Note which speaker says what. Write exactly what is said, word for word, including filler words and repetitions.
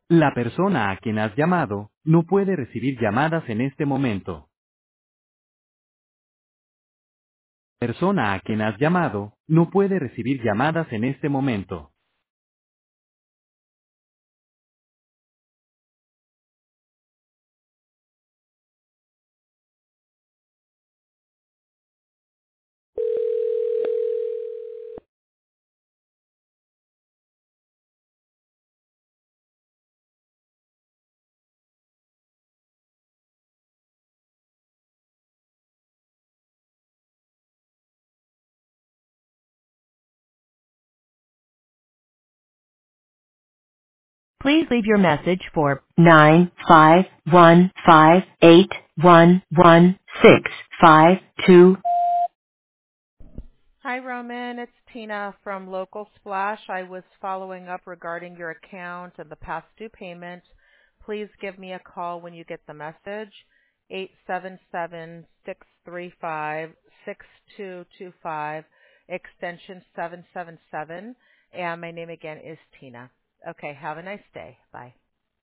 Speaker 1: La persona a quien has llamado no puede recibir llamadas en este momento. Persona a quien has llamado no puede recibir llamadas en este momento.
Speaker 2: Please leave your message for nine five one five eight one one six five two.
Speaker 3: Hi, Roman. It's Tina from Local Splash. I was following up regarding your account and the past due payment. Please give me a call when you get the message, eight seven seven, six three five, six two two five, extension seven seven seven. And my name again is Tina. Okay, have a nice day. Bye.